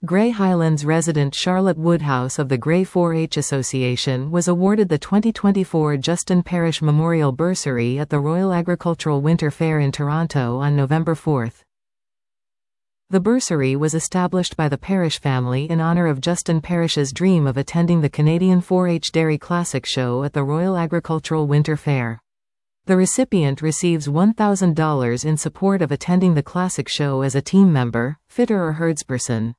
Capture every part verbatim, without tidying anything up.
Grey Highlands resident Charlotte Woodhouse of the Grey four H Association was awarded the twenty twenty-four Justin Parish Memorial Bursary at the Royal Agricultural Winter Fair in Toronto on November fourth. The bursary was established by the Parish family in honour of Justin Parish's dream of attending the Canadian four H Dairy Classic show at the Royal Agricultural Winter Fair. The recipient receives one thousand dollars in support of attending the Classic show as a team member, fitter or herdsperson.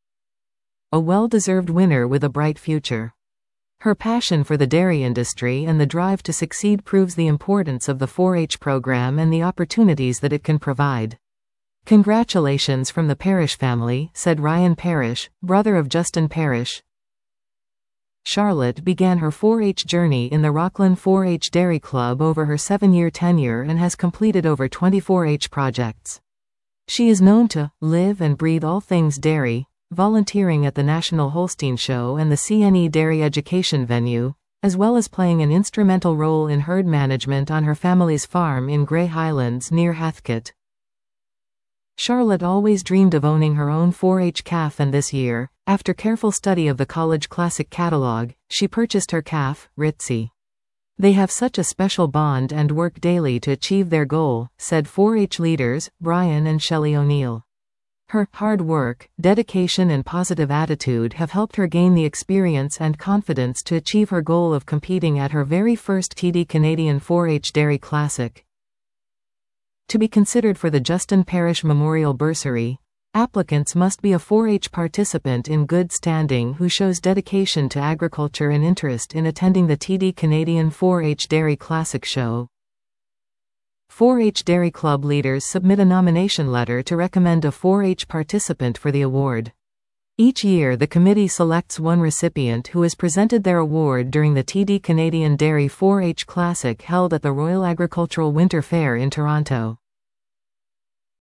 A well-deserved winner with a bright future. Her passion for the dairy industry and the drive to succeed proves the importance of the four H program and the opportunities that it can provide. Congratulations from the Parish family, said Ryan Parish, brother of Justin Parish. Charlotte began her four H journey in the Rockland four H Dairy Club over her seven-year tenure and has completed over twenty four H projects. She is known to live and breathe all things dairy, volunteering at the National Holstein Show and the C N E Dairy Education venue, as well as playing an instrumental role in herd management on her family's farm in Grey Highlands near Hathcote. Charlotte always dreamed of owning her own four H calf, and this year, after careful study of the College Classic catalog, she purchased her calf, Ritzy. They have such a special bond and work daily to achieve their goal, said four H leaders, Brian and Shelley O'Neill. Her hard work, dedication and positive attitude have helped her gain the experience and confidence to achieve her goal of competing at her very first T D Canadian four H Dairy Classic. To be considered for the Justin Parish Memorial Bursary, applicants must be a four H participant in good standing who shows dedication to agriculture and interest in attending the T D Canadian four H Dairy Classic show. four H Dairy Club leaders submit a nomination letter to recommend a four H participant for the award. Each year the committee selects one recipient who is presented their award during the T D Canadian Dairy four H Classic held at the Royal Agricultural Winter Fair in Toronto.